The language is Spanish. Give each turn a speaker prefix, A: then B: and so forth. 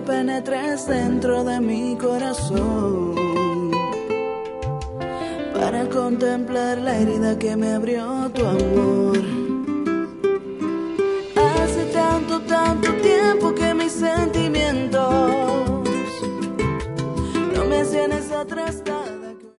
A: penetres dentro de mi corazón para contemplar la herida que me abrió tu amor.